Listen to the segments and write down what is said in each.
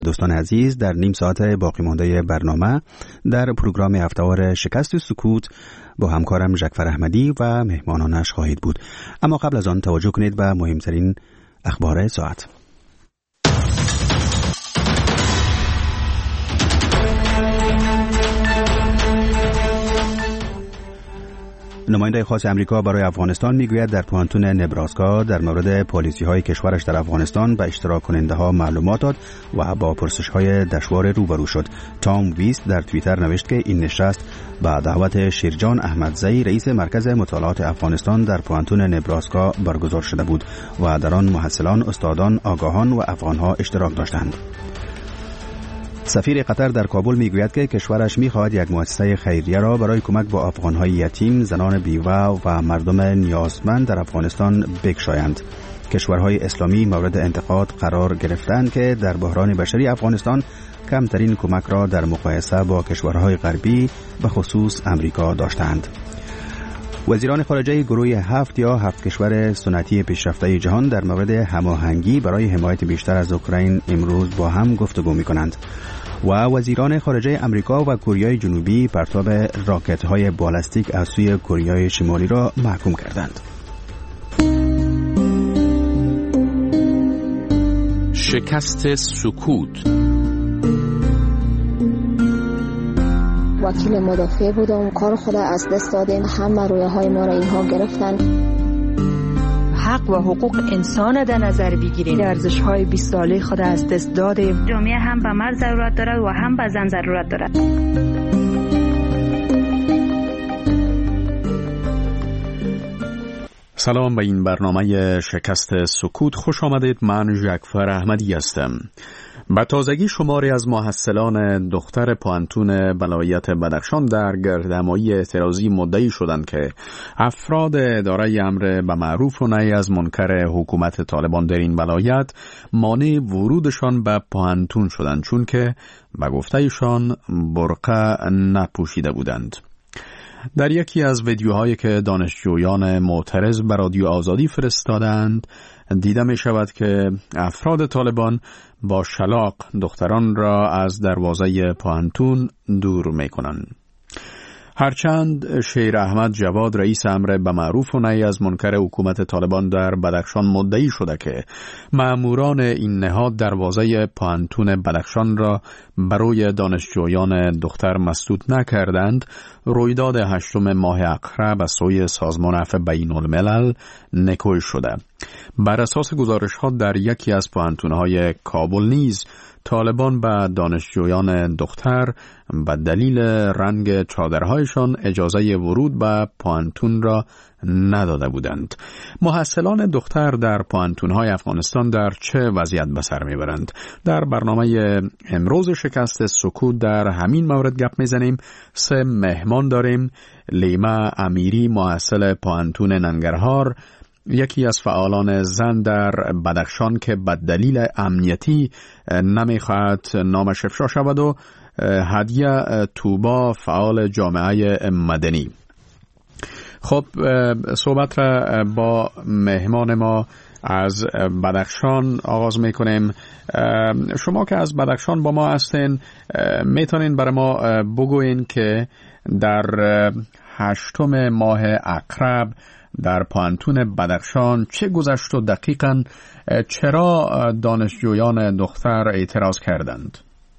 دوستان عزیز، در نیم ساعت باقی مانده برنامه در پروگرام هفته‌وار شکست سکوت با همکارم ژکفر احمدی و مهمانانش خواهید بود. اما قبل از آن توجه کنید به مهمترین اخبار ساعت. نماینده خاص امریکا برای افغانستان میگوید در پوانتون نبراسکا در مورد پالیسی‌های کشورش در افغانستان به اشتراک کننده‌ها معلومات داد و با پرسش‌های دشوار روبرو شد. تام ویست در توییتر نوشت که این نشست با دعوت شیرجان احمدزی رئیس مرکز مطالعات افغانستان در پوانتون نبراسکا برگزار شده بود و در آن محصلان، استادان، آگاهان و افغان‌ها اشتراک داشتند. سفیر قطر در کابل میگوید که کشورش میخواهد یک مؤسسه خیریه را برای کمک به افغان‌های یتیم، زنان بیوه و مردم نیازمند در افغانستان بگشایند. کشورهای اسلامی مورد انتقاد قرار گرفتند که در بحران بشری افغانستان کمترین کمک را در مقایسه با کشورهای غربی به خصوص امریکا داشتند. وزیران خارجه گروه 7 کشور سنتی پیشرفته جهان در مورد هماهنگی برای حمایت بیشتر از اوکراین امروز با هم گفتگو می‌کنند و وزیران خارجه امریکا و کره جنوبی پرتاب راکت‌های بالستیک از سوی کره شمالی را محکوم کردند. شکست سکوت. وکیل مدافع بودم، کار خود از دست دادیم، همه رویاهای ما را اینها گرفتن. حق و حقوق انسان در نظر بگیریم، ارزش‌های 20 ساله خود از دست دادیم. جامعه هم به مرد ضرورت دارد و هم به زن ضرورت دارد. سلام به این برنامه شکست سکوت خوش آمدید. من ژکفر احمدی هستم. به تازگی شماری از محصلان دختر پوانتون ولایت بدخشان در گردهمایی اعتراضی مدعی شدند که افراد اداره امر به معروف و نهی از منکر حکومت طالبان در این ولایت مانع ورودشان به پوانتون شدند، چون که به گفتهشان برقع نپوشیده بودند. در یکی از ویدیوهایی که دانشجویان معترض به رادیو آزادی فرستادند دیده می شود که افراد طالبان با شلاق دختران را از دروازه پوانتون دور می کنند. هرچند شیر احمد جواد رئیس امر به معروف و نهی از منکر حکومت طالبان در بدخشان مدعی شده که ماموران این نهاد دروازه پوانتون بدخشان را برای دانشجویان دختر مسدود نکردند، رویداد 8 ماه اقرب از سوی سازمان عفو بین الملل نکول شده. بر اساس گزارش‌ها در یکی از پوانتون‌های کابل نیز طالبان به دانشجویان دختر به دلیل رنگ چادرهایشان اجازه ورود به پوانتون را نداده بودند. محصلان دختر در پوانتون‌های افغانستان در چه وضعیت به سر میبرند؟ در برنامه امروز شکست سکوت در همین مورد گپ میزنیم. 3 مهمان داریم. لیما امیری، محصل پوانتون ننگرهار، یکی از فعالان زن در بدخشان که به دلیل امنیتی نمیخواهد نامش افشا شود، و هدیه توبا، فعال جامعه مدنی. خب صحبت را با مهمان ما از بدخشان آغاز میکنیم. شما که از بدخشان با ما هستین، میتونین برای ما بگوین که در 8 ماه اقرب در پوانتون بدخشان چه گذشت و دقیقاً چرا دانشجویان دختر اعتراض کردند؟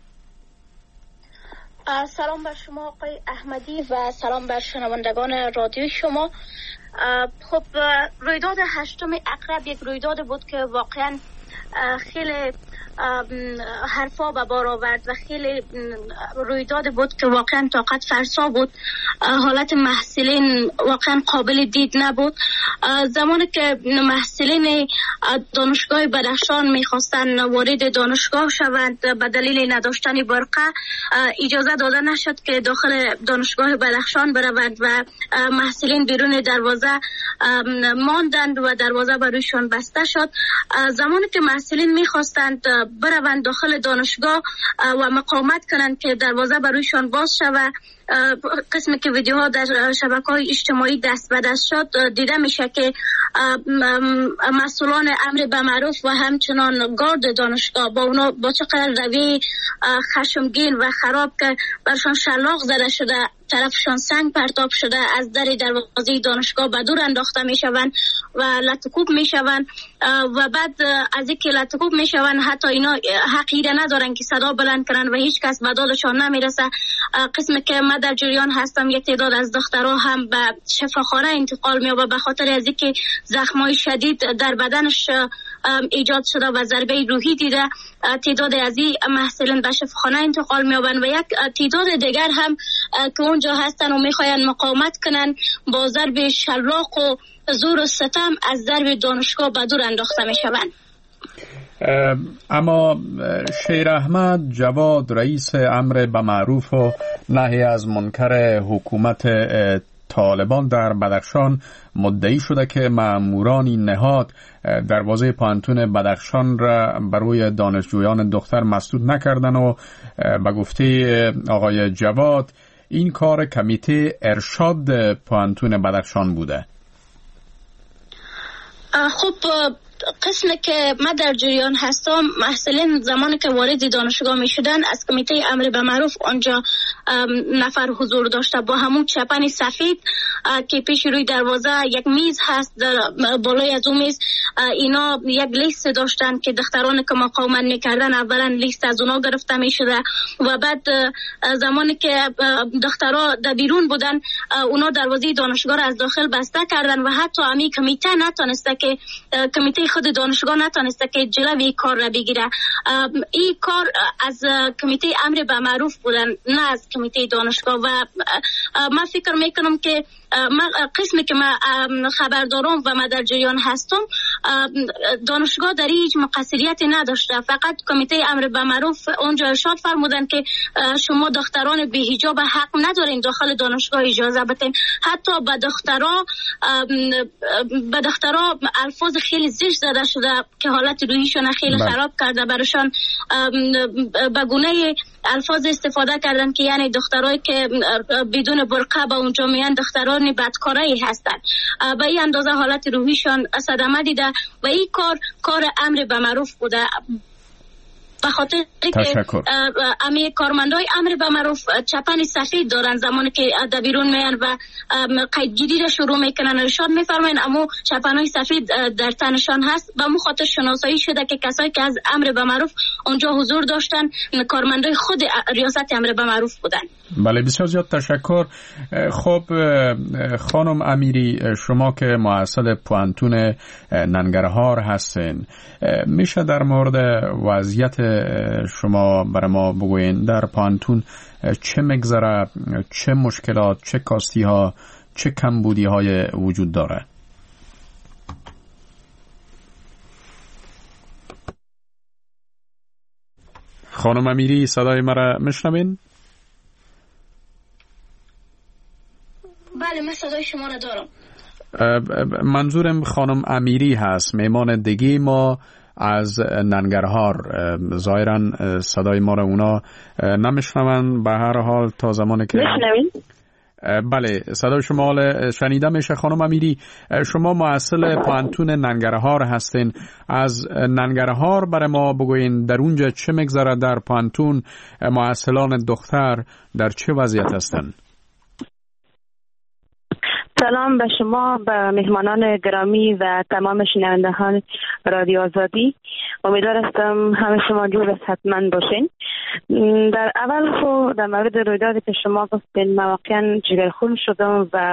سلام بر شما آقای احمدی و سلام بر شنوندگان رادیو شما. خب رویداد 8 اقرب یک رویداد بود که واقعاً خیلی حرفا به بار آورد و خیلی رویداد بود که واقعا طاقت فرسا بود. حالت محصلین واقعا قابل دید نبود. زمانی که محصلین دانشگاه بدخشان میخواستن وارد دانشگاه شوند به دلیل نداشتن برقع، اجازه داده نشد که داخل دانشگاه بدخشان بروند و محصلین بیرون دروازه ماندند و دروازه برویشان بسته شد. زمانی که محصلین میخواستند بروند داخل دانشگاه و مقاومت کنند که دروازه برویشان باز شود، قسمی که ویدیوها در شبکه‌های اجتماعی دست به دست شد دیده میشه که مسئولان امر به معروف و همچنان گارد دانشگاه با اونا با چقدر روی خشمگین و خراب که برشان شلاق زده شده، طرفشان سنگ پرتاب شده، از در دروازه دانشگاه به دور انداخته میشوند و لطکوب میشوند و بعد از اینکه لطکوب میشوند حتی اینا حقیقی ندارن که صدا بلند کنن و هیچ کس به دادشان نمیرسه. قسمی که من در جریان هستم یک تعداد از دخترها هم به شفاخانه انتقال می‌یابند به خاطر از اینکه زخم‌های شدید در بدنش ایجاد شده و ضربه روحی دیده. تعداد از این محصلین به شفاخانه انتقال می‌یابند و یک تعداد دیگر هم که اونجا هستن و میخواین مقاومت کنن با ضرب شلاق و زور و ستم از درب دانشگاه به دور انداخته میشوند. اما شیر احمد جواد رئیس امر به معروف و نهی از منکر حکومت طالبان در بدخشان مدعی شده که ماموران این نهاد دروازه پانتون بدخشان را برای دانشجویان دختر مسدود نکردن و به گفته آقای جواد این کار کمیته ارشاد پانتون بدخشان بوده. خب قسمی که من در جریان هستم محصلین زمانی که وارد دانشگاه می شدن از کمیته امر به معروف آنجا نفر حضور داشته با همون چپن سفید که پیش روی دروازه یک میز هست، در بالای از اون میز اینا یک لیست داشتن که دختران که مقاومت میکردن اولا لیست از اونا گرفته می شده و بعد زمانی که دخترها در بیرون بودن اونا دروازه دانشگاه را از داخل بسته کردن و حتی امی کمیته نتونسته که کمیته خود دانشگاه نتونسته که جلوی کار را بگیره. این کار از کمیته امر به معروف بودن نه از کمیته دانشگاه و من فکر میکنم که قسمی که من خبر دارم و من در جریان هستم دانشگاه در هیچ مقصریتی نداشته، فقط کمیته امر به معروف اونجا ارشاد فرمودن که شما دختران بی حجاب حق ندارین داخل دانشگاه اجازه بدین. حتی به دخترها الفاظ خیلی زشت زده شده که حالت روحیشون خیلی خراب کرده، براشان به گونه الفاظ استفاده کردن که یعنی دخترایی که بدون برقه با اونجا میان دختران بدکاری هستن. به این اندازه حالت روحیشان صدمه دیده و این کار امر به معروف بوده. به خاطر که امی کارمندای امر به معروف چپن سفید دارن زمانی که در بیرون میان و قیدگیری را شروع میکنن ارشاد میفرماین اما چپنای سفید در تنشان هست. به مو خاطر شناسایی شده که کسایی که از امر به معروف اونجا حضور داشتن کارمندای خود ریاست امر به معروف بودن. بله بسیار زیاد تشکر. خب خانم امیری، شما که مؤسس پوانتون ننگرهار هستین، میشه در مورد وضعیت شما برای ما بگوین در پوانتون چه مگذره، چه مشکلات، چه کاستی ها، چه کمبودی های وجود داره؟ خانم امیری صدای مرا میشنوین؟ بله من صدای شما را دارم. منظورم خانم امیری هست، میمان دیگه ما از ننگرهار. ظاهرا صدای ما را اونا نمیشنون. به هر حال تا زمانی که میشنوین؟ بله صدای شما شنیده میشه. خانم امیری، شما مؤسس پوانتون ننگرهار هستین. از ننگرهار برای ما بگوین در اونجا چه مگذره، در پوانتون مؤسسان دختر در چه وضعیت هستن؟ سلام به شما، به مهمانان گرامی و تمام شنوندگان رادیو آزادی. امیدوار هستم همه شما جور و صحتمند باشین. در اول خود در مورد رویدادی که شما گفتین من واقعا جگرخون شدم و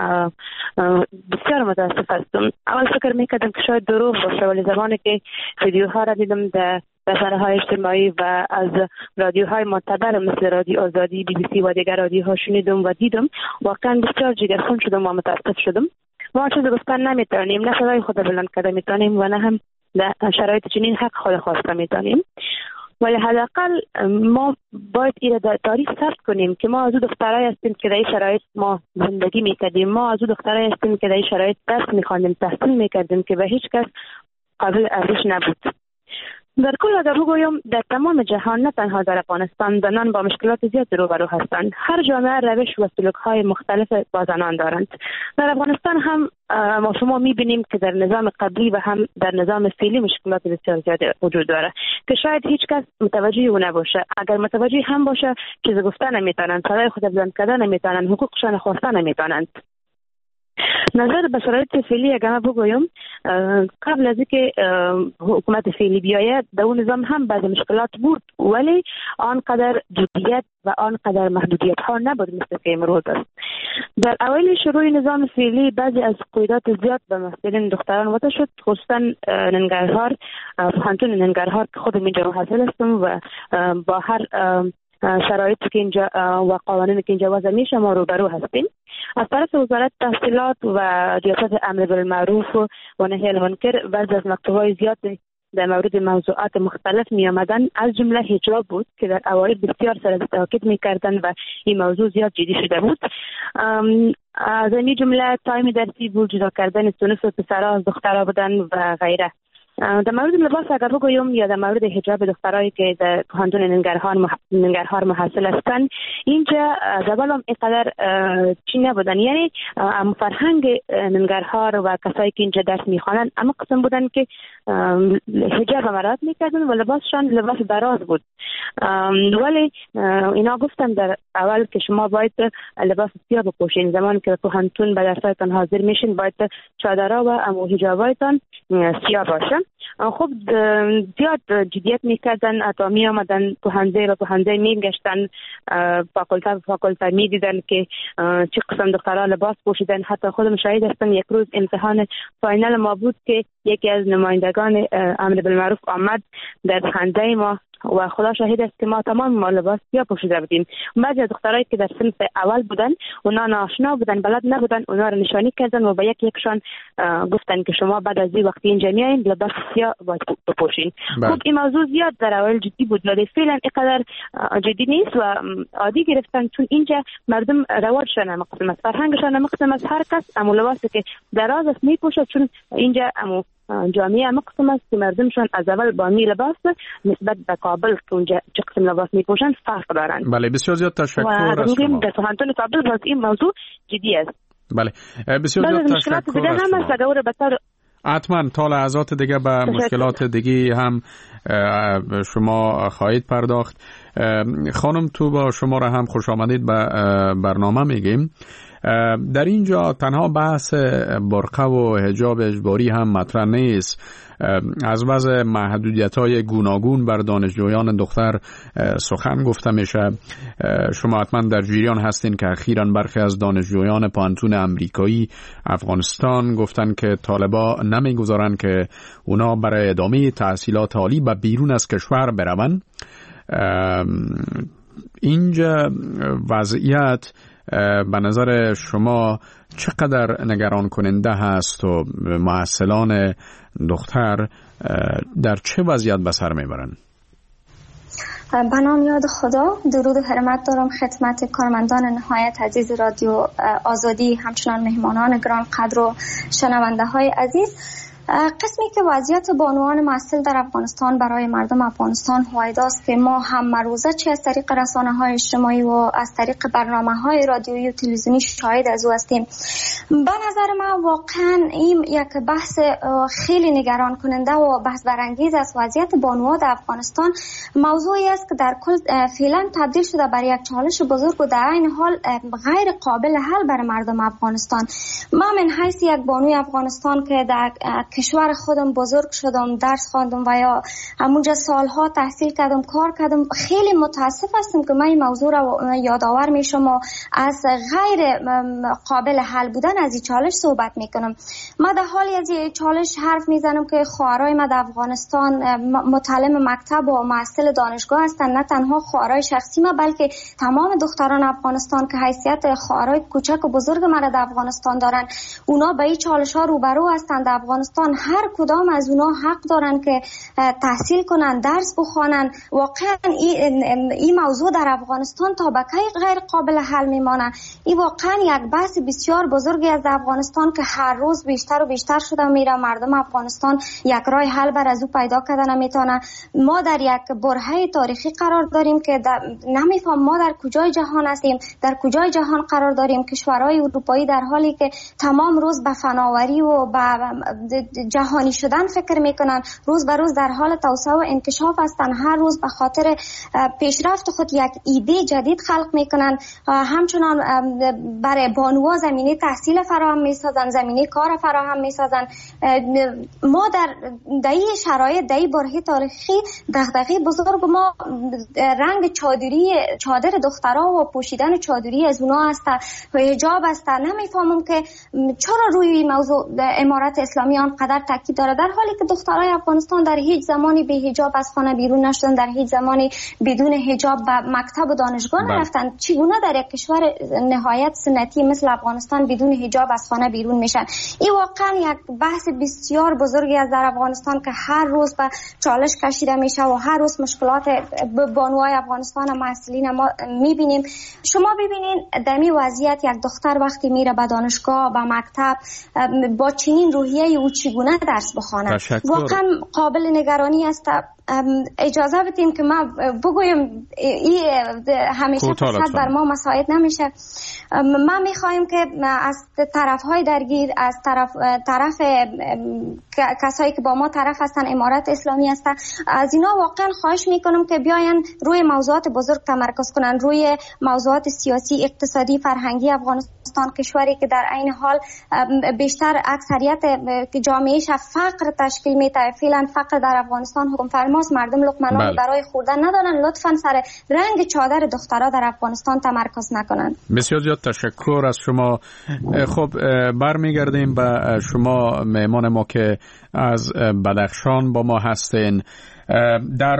بسیار متاسف هستم. اول فکر میکردم که شاید دروغ باشه، ولی زمانی که ویدیوها را دیدم در رسانه‌های اجتماعی و از رادیوهای معتبر مثل رادیو آزادی، بی بی سی و دیگر رادیوها شنیدم و دیدم، واقعا بسیار جگرخون شدم و متاسف شدم. ما چیز گفتن نمیتونیم، نه صدای خود بلند کرده میتونیم و نه هم در شرایط چنین حق خود خواسته میتونیم، ولی حداقل ما باید این را تاریخ ثبت کنیم که ما از دخترای هستیم که در این شرایط ما زندگی میکردیم، ما از دخترای هستیم که در این شرایط درس میخواندیم، تحصیل میکردیم که به هیچ کس قابل ارزش نبود. در کل اگر بگویم در تمام جهان نه تنها در افغانستان زنان با مشکلات زیاد روبرو هستند. هر جامعه روش و سلوک‌های مختلف با زنان دارند. در افغانستان هم ما شما می‌بینیم که در نظام قبلی و هم در نظام فعلی مشکلات بسیار زیاد وجود داره که شاید هیچ کس متوجه اون نباشه. اگر متوجه هم باشه چیز گفتن نمیتونن، صدای خود بلند کردن نمیتونن، حقوقشان خواستن نمیتونن. نظر به شرایط فعلی اگر ما بگویم قبل از اینکه حکومت فعلی بیاید در اون نظام هم بعضی مشکلات بود ولی آنقدر جدیت و آنقدر محدودیت ها نبود مثل که امروز است. در اوایل شروع نظام فعلی بعضی از قیودات زیاد به مسئولین دختران وضع شد، خصوصا ننگرهار، پوهنتون ننگرهار که خودم اینجا محصل هستم و با هر شرایطی که اینجا و قوانینی که اینجا وضع میشه ما روبرو هستیم. از طرف وزارت تحصیلات و ریاست امر بالمعروف و نهی عن المنکر بعضی از مکتوب‌های زیاد در مورد موضوعات مختلف می آمدن، از جمله حجاب بود که در اوایل بسیار سر تاکید می‌کردند و این موضوع زیاد جدی شده بود. از این جمله تایم درسی بود، جدا کردن صنف پسرها از دخترها بودن و غیره. در مورد لباس اگر بگویم یا در مورد حجاب دخترایی که در پوهنتون ننگرهار محصل هستند، اینجا از اول هم اینقدر چی نبودن، یعنی فرهنگ ننگرهار و کسایی که اینجا درس میخوانند اما قسم بودن که حجاب مراعات میکردن و لباسشان لباس دراز بود. ولی اینا گفتن در اول که شما باید لباس سیاه بپوشین، زمان که پوهنتون به درسایتان حاضر میشین باید چادرها و حجابایتان سیاه باشه. خب زیاد جدیت میکردن، حتی می آمدن پوهنده و پوهنده میگشتن فاکولته و فاکولته میدیدن که چه قسم دخترها لباس پوشیدن. حتی خودم شاهد هستم یک روز امتحان فاینال ما بود که یکی از نمایندگان امر بالمعروف آمد در خنده ما و خدا شاهد است که ما تمام ما لباس سیاه پوشیده بودیم. بعضی از دخترایی که در صنف اول بودن اونا ناآشنا بودن، بلد نبودن، اونا رو نشانی کردن و به یکشان گفتن که شما بعد از این وقتی اینجا میایین لباس سیاه باید بپوشین. خب این موضوع زیاد در اول جدی بود ولی فعلا اینقدر جدی نیست و عادی گرفتن، چون اینجا مردم رواجشان هم قسم است، فرهنگشان هم قسم است. هر کس امو لباسی که دراز است میپوشه، چون اینجا امو جامعه مقسم است که مردمشان از اول با می لباس نسبت به کابل که اونجا چه قسم لباس میپوشن فرق دارن. بله بسیار زیاد تشکر از شما. در پوهنتون کابل باز این موضوع جدی است. بله بسیار زیاد تشکر از شما. حتما تا لحظات دیگه به مشکلات دیگه هم شما خواهید پرداخت. خانم تو با شما را هم خوش آمدید به برنامه میگیم. در اینجا تنها بحث برقه و حجاب اجباری هم مطرح نیست. از وضع محدودیت‌های گوناگون بر دانشجویان دختر سخن گفته میشه. شما حتما در جریان هستین که اخیراً برخی از دانشجویان پوهنتون امریکایی افغانستان گفتن که طالبا نمیگذارن که اونا برای ادامه تحصیلات عالی به بیرون از کشور بروند. اینجا وضعیت به نظر شما چقدر نگران کننده هست و محصلان دختر در چه وضعیت به سر میبرن؟ به نام یاد خدا، درود و حرمت دارم خدمت کارمندان نهایت عزیز رادیو آزادی، همچنان مهمانان گران قدر و شنونده های عزیز. قسمی که وضعیت بانوان محصل در افغانستان برای مردم افغانستان هویداست که ما هم مروزه چه از طریق رسانه‌های اجتماعی و از طریق برنامه‌های رادیویی و تلویزیونی شاهد از او هستیم. به نظر من واقعا این یک بحث خیلی نگران کننده و بحث برانگیز است. وضعیت بانوان در افغانستان موضوعی است که در کل فعلا تبدیل شده بر یک چالش بزرگ و در این حال غیر قابل حل برای مردم افغانستان. من من حیث یک بانوی افغانستان که در کشور خودم بزرگ شدم، درس خواندم و یا همونجا سالها تحصیل کردم، کار کردم، خیلی متاسف هستم که من این موضوع را یادآور میشم و از غیر قابل حل بودن از این چالش صحبت میکنم. من در حالی از این چالش حرف میزنم که خواهرای من در افغانستان متعلم مکتب و محصل دانشگاه هستند. نه تنها خواهرای شخصی من بلکه تمام دختران افغانستان که حیثیت خواهرای کوچک و بزرگ من در افغانستان دارن، اونا به این چالش ها روبرو هستند. در افغانستان افغانستان هر کدام از اونا حق دارن که تحصیل کنن، درس بخوانن. واقعا این موضوع در افغانستان تا به کی غیر قابل حل میمانه؟ این واقعا یک بحث بسیار بزرگی از افغانستان که هر روز بیشتر و بیشتر شده میره. مردم افغانستان یک راه حل بر از او پیدا کردن نمیتونه. ما در یک برهه تاریخی قرار داریم که نمیفهم ما در کجای جهان هستیم، در کجای جهان قرار داریم. کشورهای اروپایی در حالی که تمام روز به فناوری و به جهانی شدن فکر میکنن، روز به روز در حال توسعه و انکشاف هستن، هر روز به خاطر پیشرفت خود یک ایده جدید خلق میکنن. همچنان برای بانوها زمینه تحصیل فراهم میسازن، زمینه کار فراهم میسازن. ما در این شرایط، در این برهه تاریخی، دغدغه بزرگ ما رنگ چادر دخترها و پوشیدن چادری از اونا است و حجاب است. نمیفهمم که چرا روی این موضوع امارت اسلامی آنقدر تاکید داره، در حالی که دخترای افغانستان در هیچ زمانی به حجاب از خانه بیرون نشدن، در هیچ زمانی بدون حجاب به مکتب و دانشگاه نرفتن. چگونه در یک کشور نهایت سنتی مثل افغانستان بدون حجاب از خانه بیرون میشن؟ این واقعا یک بحث بسیار بزرگی است در افغانستان که هر روز به چالش کشیده میشه و هر روز مشکلات بانوهای افغانستان و مسئولین ما میبینیم. شما ببینین در این وضعیت یک دختر وقتی میره به دانشگاه، به مکتب، با چنین روحیه او چگونه درس بخونه؟ واقعا قابل نگرانی است. اجازه بدیم که ما بگویم همیشه فقط بر ما مساعد نمیشه. ما میخوایم که از طرفهای درگیر، از طرف کسایی که با ما طرف هستن، امارت اسلامی هستن، از اینا واقعا خواهش میکنم که بیاین روی موضوعات بزرگ تمرکز کنن، روی موضوعات سیاسی، اقتصادی، فرهنگی افغانستان، کشوری که در عین حال بیشتر اکثریت جامعهش فقر تشکیل میده. فعلا فقر در افغانستان حکم فرماست، مردم لقمه برای خوردن ندارن. لطفاً سر رنگ چادر دخترها در افغانستان تمرکز نکنن. بسیار زیاد تشکر از شما. خب برمیگردیم به شما مهمان ما که از بدخشان با ما هستین. در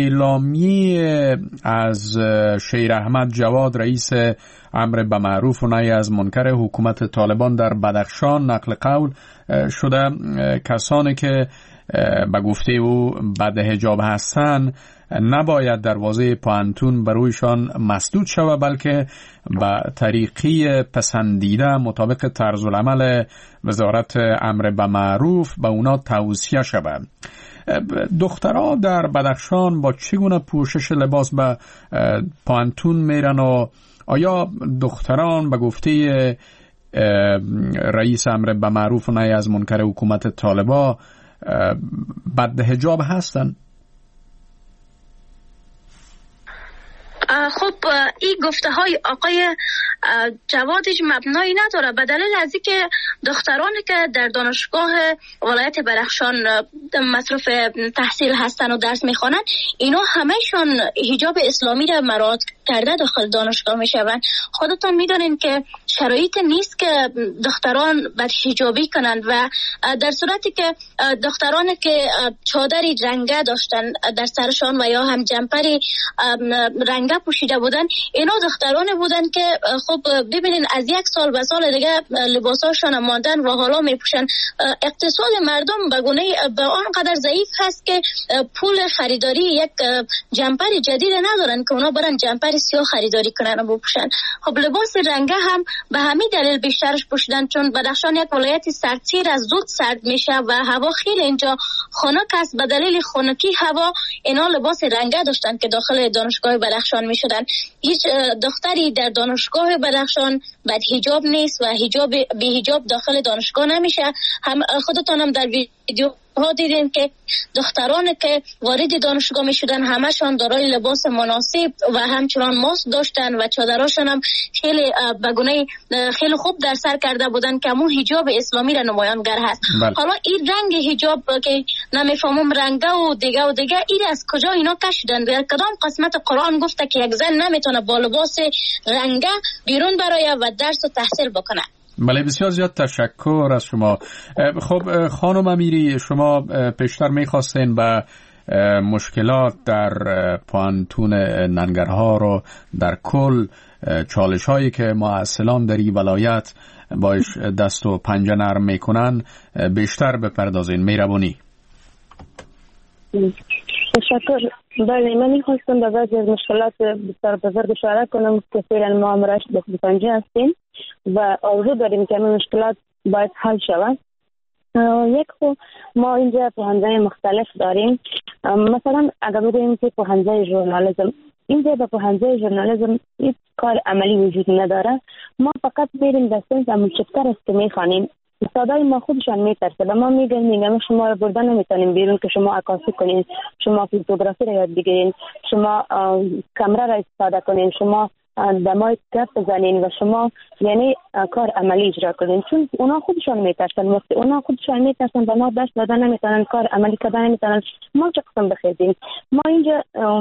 اعلامیه از شیر احمد جواد رئیس امر به معروف و نهی از منکر حکومت طالبان در بدخشان نقل قول شده کسانی که به گفته او بد حجاب هستند نباید دروازه پانتون برویشان مسدود شود، بلکه به طریقی پسندیده مطابق طرز العمل وزارت امر به معروف به اونا توصیه شود. دخترها در بدخشان با چگونه پوشش لباس به پانتون میرن و آیا دختران به گفته رئیس امر به معروف و نهی از منکر حکومت طالبان بد حجاب هستن؟ خب این گفته های آقای جوادش مبنایی نداره، به دلیل از اینکه دخترانی که در دانشگاه ولایت بدخشان مصروف تحصیل هستن و درس میخوانن، اینا همهشون حجاب اسلامی را مراعات کرده داخل دانشگاه میشوند. خودتان میدونین که شرایط نیست که دختران بد حجابی کنند و در صورتی که دخترانی که چادری رنگه داشتن در سرشان و یا هم جمپری رنگه پوشیده بودن، اینا دختران بودن که خب ببینین از یک سال به سال دیگه لباساشون ماندن و حالا میپوشن. اقتصاد مردم به گونه به آنقدر ضعیف هست که پول خریداری یک جمپر جدید ندارن که اونا برن جمپر سیاه خریداری کنن و بپوشن. خب لباس رنگه هم به همین دلیل بیشترش پوشیدن، چون بدخشان یک ولایت سردسیر از زود سرد میشه و هوا خیلی اینجا خنک است. به دلیل خنکی هوا اینا لباس رنگه داشتن که داخل دانشگاه بدخشان میشدن. هیچ دختری در دانشگاه بدخشان بد حجاب نیست و بی حجاب داخل دانشگاه نمیشه. هم خودتانم در ویدیو ها دیدین که دختران که وارد دانشگاه می شدن همشان دارای لباس مناسب و همچنان ماسک داشتن و چادراشان هم خیلی بگونه خیلی خوب در سر کرده بودن که همون حجاب اسلامی را نمایانگر هست. حالا این رنگ حجاب که نمیفهمم رنگه و دیگه این از کجا اینا کشیدن؟ در کدام قسمت قرآن گفته که یک زن نمیتونه با لباس رنگه بیرون برای و درس و تحصیل بکنه؟ بله، بسیار زیاد تشکر از شما. خب خانم امیری، شما پیشتر میخواستین به مشکلات در پوانتون ننگرهار و در کل چالش هایی که معسلان در این ولایت باش دست و پنجه نرم میکنن بیشتر بپردازین. مهربانی. تشکر. بله، من میخواستم به بعضی از مشکلات بسیار بزرگ اشاره کنم که فعلا ما همراهش به پنجه هستیم و آرزو داریم که این مشکلات باید حل شود. یک خو ما اینجا پوهنځای مختلف داریم. مثلا اگر بگوییم که پوهنځای ژورنالیسم، اینجا به پوهنځای ژورنالیسم هیچ کار عملی وجود نداره. ما فقط میریم در سنس عملچفتر است که میخوانیم. استادای ما خودشان میترسه و ما میگم شما رو بردن نمیتونیم بیرون که شما عکاسی کنین، شما فوتوگرافی رو یاد بگیرین، شما کامera را استفاده کنین، شما دمای گپ بزنین و شما یعنی کار عملی اجرا کنین. چون اونا خودشان میترسن، و ما دست دادن نمیتونن، کار عملی کردن نمیتونن. ما چه قسم بخیزیم؟ ما اینجا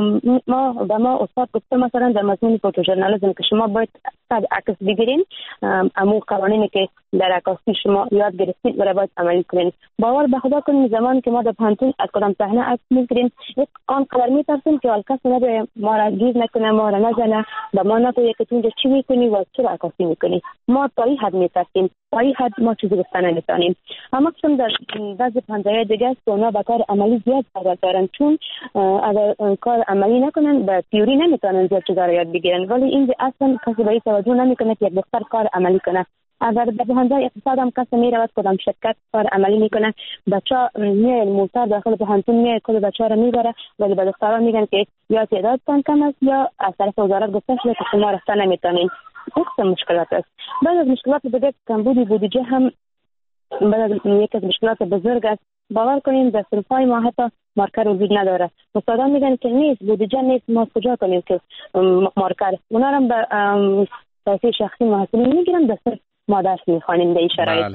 ما استاد گفته مثلا در مضمون فوتوژورنالیسم که شما باید عکس بگیرین، امو قوانینی که در عکاسی شما یاد گرفتید برای باید عملی کنین. باور به خدا کنین زمانی که ما در پانتون از کدام صحنه عکس میگیریم آنقدر میترسیم که کس نباید ما را گیز نکنه، ما را نزنه و ما نگویه که تو اینجا چی میکنی و چرا عکاسی میکنی. ما تا این حد میترسیم، تا این حد ما چیزی گفتن نمیتونیم. اما قسم در بعضی پانتون‌های دیگه است که اونا به کار عملی زیاد عادت دارن، چون اگر کار عملی نکنن به تئوری نمیتونن زیاد چیزا رو یاد بگیرن. ولی اینجا اصلا کسی به این توجه نمیکنه که یک دختر کار عملی کنه. اگر در پوهنځای اقتصاد هم کسی میرود کدام شرکت کار عملی میکنه، بچه میه موتر داخل پوهنتون میه کل بچه رو میبره، ولی به دختران میگن که یا تعدادتان کم است یا از طرف وزارت گفته شده که شما رفتن نمیتونین. این مشکلات است. بعد از مشکلات دیگه کمبودی بودجه هم بعد یک از مشکلات بزرگ است. باور کنیم در صنف‌های ما حتی مارکر وجود نداره. استادان میگن که نیست، بودجه نیست، ما کجا کنیم که مارکر؟ اونا هم به پیسه شخصی محصولین میگیرن، دست ما درس میخوانیم در این شرایط.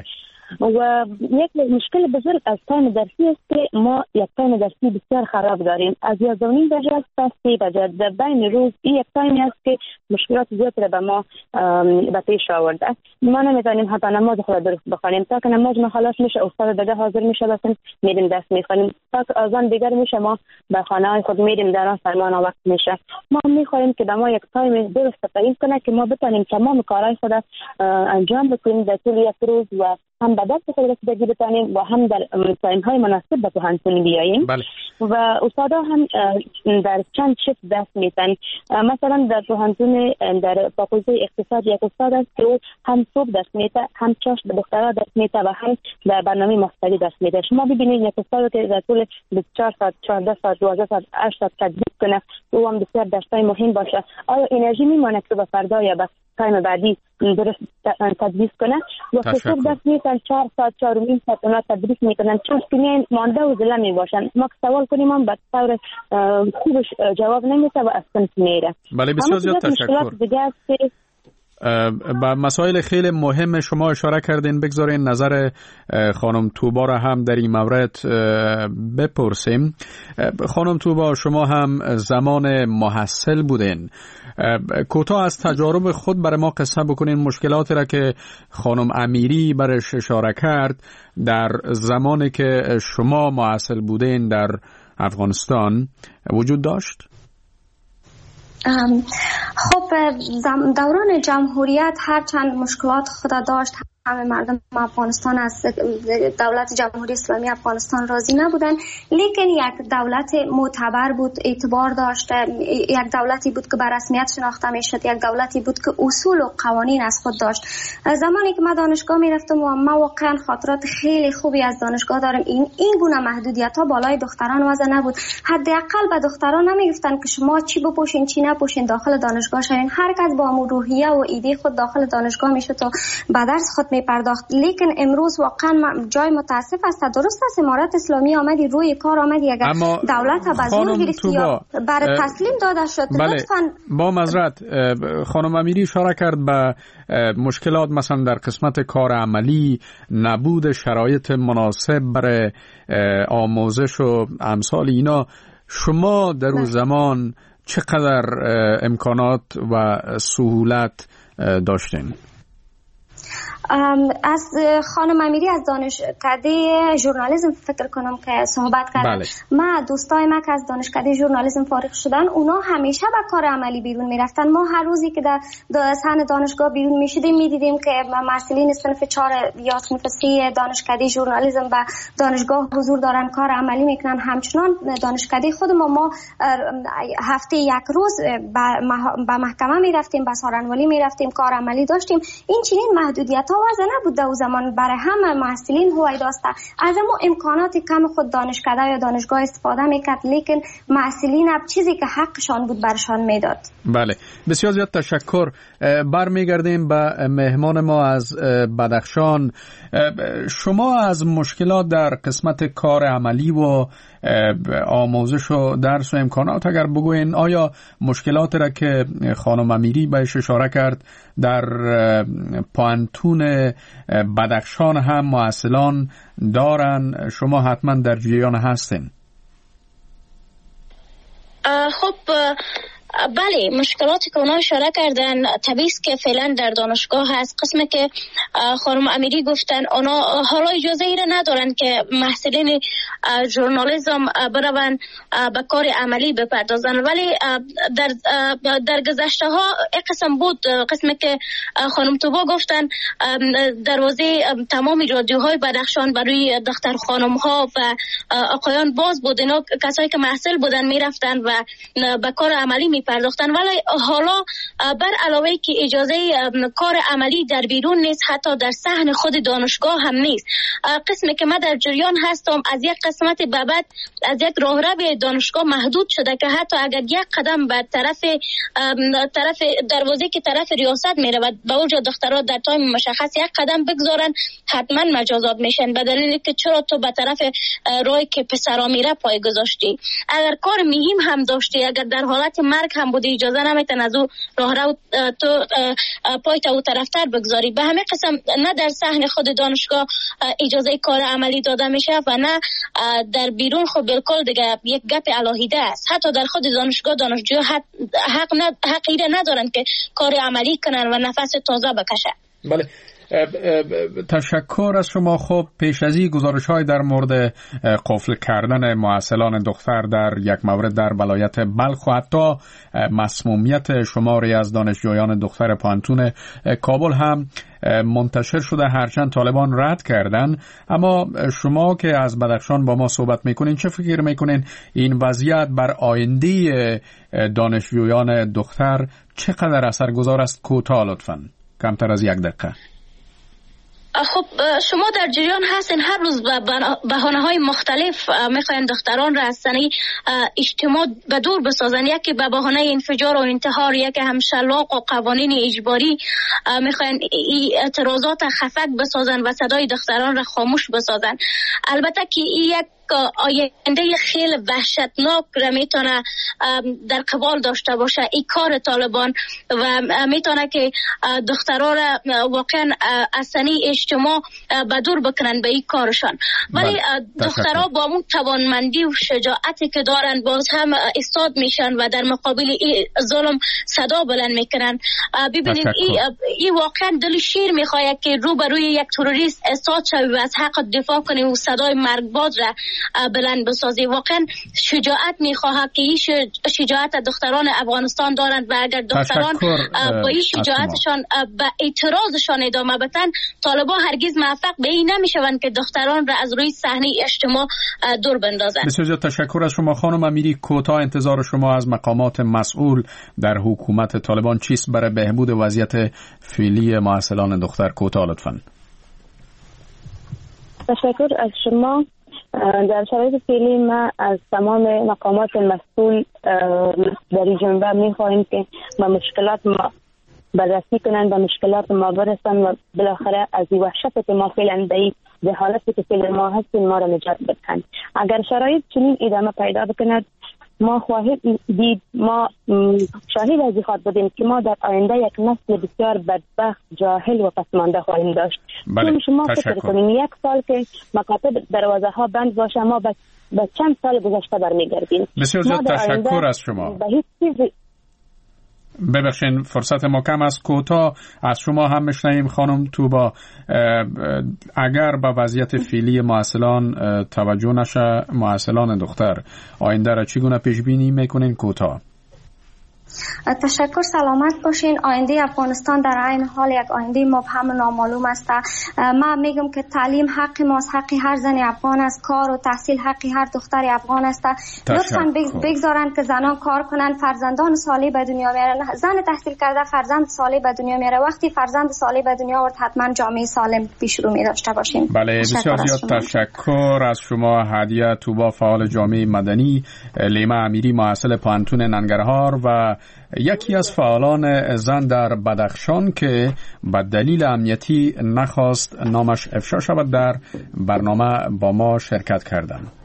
و یک مشکل بزرگ از تایم درسی است که ما یک تایم درسی بسیار خراب داریم. از 11 درجه تا 3 درجه در بین روز این یک تایمی است که مشکلات زیاد به ما به پیش آورده. ما نمیتونیم حتی نماز خود درست بخوانیم. تا که نماز ما خلاص میشه استاد دیگه حاضر میشه بسیم میریم درس میخوانیم. تا که اذان دیگر میشه ما به خانه خود میریم در فرمان وقت میشه. ما میخوایم که به ما یک تایم درست تعیین کنه که ما بتونیم تمام کارهای خود انجام بدیم در طول یک روز و هم به دست خود رسیدگی بتانیم و هم در تایم‌های مناسب به پوهنتون بیاییم. بله. و استادا هم در چند شفت درس میدن. مثلا در پوهنتون در فاکولته اقتصاد یک استاد است که هم صبح درس میده، هم چاشت به دخترها درس میده و هم در برنامه ماستری درس میده. شما ببینید یک استاد که در طول 24 ساعت، 14 ساعت، 12 ساعت، 8 ساعت تدریس کنه، او هم بسیار درسای مهم باشه. آیا انرژی میمونه که به فردا یا به تایم بعدی درست تدریس کنه؟ وقتی صبح درس میتن 4 ساعت 4 و نیم ساعت اونا تدریس میکنن، چون سینه مانده و زله میباشن. ما که سوال کنیم هم به طور خوبش جواب نمیده و اصلا میره. بله، بسیار زیاد تشکر. با مسائل خیلی مهم شما اشاره کردین. بگذارین نظر خانم توبا را هم در این مورد بپرسیم. خانم توبا، شما هم زمان محصل بودین. کوتاه از تجارب خود برای ما قصه بکنین مشکلاتی را که خانم امیری برش اشاره کرد در زمانی که شما محصل بودین در افغانستان وجود داشت؟ خب دوران جمهوریت هرچند مشکلات خود داشت، همه مردم افغانستان از دولت جمهوری اسلامی افغانستان راضی نبودن، لیکن یک دولت معتبر بود، اعتبار داشت، یک دولتی بود که به رسمیت شناخته میشد، یک دولتی بود که اصول و قوانین از خود داشت. زمانی که من دانشگاه میرفتم و من واقعا خاطرات خیلی خوبی از دانشگاه دارم. این گونه محدودیت ها بالای دختران وضع نبود. حداقل به دختران نمیگفتن که شما چی بپوشین چی نپوشین داخل دانشگاه شوین. هر کس با روحیه و ایده خود داخل دانشگاه میشد و به درس خود می پرداخت. لیکن امروز واقعا جای متاسف است. درست است امارت اسلامی آمدی روی کار آمدی، اگر دولت به زور گرفتی یا برای تسلیم داده شد. بله. لطفاً با معذرت خانم امیری اشاره کرد به مشکلات مثلا در قسمت کار عملی، نبود شرایط مناسب برای آموزش و امثال اینا. شما در اون زمان چقدر امکانات و سهولت داشتین؟ از خانم امیری از دانشکده ژورنالیسم فکر کنم که صحبت کردن. بله. ما دوستای ما که از دانشکده ژورنالیسم فارغ شدن اونا همیشه به کار عملی بیرون میرفتن. ما هر روزی که در صحن دانشگاه بیرون میشدیم میدیدیم که محصلین صنف 4 یا صنف 3 دانشکده ژورنالیسم و دانشگاه حضور دارن، کار عملی میکنن. همچنان دانشکده خود ما هفته یک روز به محکمه میرفتیم، به سارنوالی میرفتیم، کار عملی داشتیم. این چنین محدودیت ها وضع نبود در زمان برای همه محصلین هوای داشته. از اما امکانات کم خود دانشکده یا دانشگاه استفاده میکرد، لیکن محصلین اب چیزی که حقشان بود برشان میداد. بله، بسیار زیاد تشکر. برمیگردیم به مهمان ما از بدخشان. شما از مشکلات در قسمت کار عملی و آموزش و درس و امکانات اگر بگوین، آیا مشکلات را که خانم امیری بهش اشاره کرد در پانتون بدخشان هم محصلان دارن؟ شما حتما در جریان هستین. خب بله، مشکلاتی که اونا اشاره کردن طبیعی است که فعلا در دانشگاه هست. قسمی که خانم امیری گفتن اونا حالا اجازه ای را ندارن که محصلین ژورنالیسم برون به کار عملی بپردازن، ولی در گذشته ها یک قسم بود، قسمی که خانم توبا گفتن دروازه تمام رادیوهای بدخشان برای دختر خانم ها و آقایان باز بود. اینا کسایی که محصل بودن میرفتن و به کار عملی پرداختن، ولی حالا بر علاوه که اجازه کار عملی در بیرون نیست، حتی در صحن خود دانشگاه هم نیست. قسمی که من در جریان هستم از یک قسمت به بعد از یک راهرو دانشگاه محدود شده که حتی اگر یک قدم به طرف دروازه که طرف ریاست میره و به اونجا دخترها در تایم مشخص یک قدم بگذارن حتما مجازات میشن، به دلیلی که چرا تو به طرف راهی که پسرا میره پای گذاشتی. اگر کار مهم هم داشتی، اگر در حالت مرگ هم بوده، اجازه نمیتن از او راهرو تو پایت او طرفتر بگذاری. به همه قسم نه در صحن خود دانشگاه اجازه کار عملی داده میشه و نه در بیرون. خب بالکل دیگه یک گپ علاهیده است. حتی در خود دانشگاه دانشجو حقی ندارن که کار عملی کنن و نفس تازه بکشن. بله، تشکر از شما. خب پیش از این گزارش‌های در مورد قفل کردن محصلان دختر در یک مورد در ولایت بلخ و حتی مسمومیت شماری از دانشجویان دختر پانتون کابل هم منتشر شده، هرچند طالبان رد کردن. اما شما که از بدخشان با ما صحبت میکنین، چه فکر میکنین این وضعیت بر آینده دانشجویان دختر چقدر اثرگذار است؟ کوتاه لطفاً، کمتر از 1 دقیقه. خب شما در جریان هستین، هر روز بهانه‌های مختلف میخواین دختران را از صحنه اجتماع به دور بسازن. یکی به بهانه انفجار و انتحار، یکی هم شلاق و قوانین اجباری میخواین اعتراضات خفک بسازن و صدای دختران را خاموش بسازن. البته که یک آینده خیلی وحشتناک را میتونه در قبال داشته باشه این کار طالبان و میتونه که دخترها را واقعا از صحنه اجتماع به دور بکنن به این کارشان. ولی دخترها با اون توانمندی و شجاعتی که دارن باز هم ایستاد میشن و در مقابل این ظلم صدا بلند میکنن. ببینید این واقعا دل شیر میخواد که روبروی یک تروریست ایستاد شوی و از حق دفاع کنی و صدای مرگباد را بلند بسازی. واقعا شجاعت میخواهد که این شجاعت دختران افغانستان دارند و اگر دختران با این شجاعتشان به اعتراضشان ادامه بدن، طالبان هرگز موفق به این نمیشوند که دختران را از روی صحنه اجتماع دور بندازند. بسیار تشکر از شما خانم امیری. کوتاه انتظار شما از مقامات مسئول در حکومت طالبان چیست برای بهبود وضعیت فعلی محصلان دختر؟ کوتاه لطفاً. تشکر از شما. در شرایط فعلی ما از تمام مقامات مسئول در این جنبه می‌خواهیم که با مشکلات ما بررسی کنند، با مشکلات ما برسن و بالاخره از این وحشت که ما فعلا به حالتی که فعلا ما هستیم ما را نجات بدهند. اگر شرایط چنین ادامه پیدا بکند، ما خواهیم دید، ما شاهد از این خواهد بودیم که ما در آینده یک نسل بسیار بدبخت، جاهل و پسمانده خواهیم داشت. بله، شما فکر کنیم 1 سال که مکاتب دروازه ها بند باشه، ما به چند سال گذشته برمیگردیم. بسیار زیاد تشکر از شما. ببخشین فرصت ما کم است، کوتاه از شما هم میشنویم خانم توبا. اگر به وضعیت فعلی مواصلان توجه نشه، مواصلان دختر آینده را چگونه پیش بینی میکنین؟ کوتاه. تشکر، سلامت باشین. آینده افغانستان در عین حال یک آینده مبهم و نامعلوم است. من میگم که تعلیم حق ماست، حق هر زن افغان است. کار و تحصیل حق هر دختر افغان است. لطفاً بگذارن که زنان کار کنن، فرزندان صالح به دنیا میارن. زن تحصیل کرده فرزند صالح به دنیا میاره. وقتی فرزند صالح به دنیا آورد حتما جامعه سالم پیش رو می داشته باشیم. بله، بسیار زیاد تشکر از شما هدیه توبا، فعال جامعه مدنی، لیما امیری محصل پانتون ننگرهار و یکی از فعالان زن در بدخشان که به دلیل امنیتی نخواست نامش افشا شود در برنامه با ما شرکت کردند.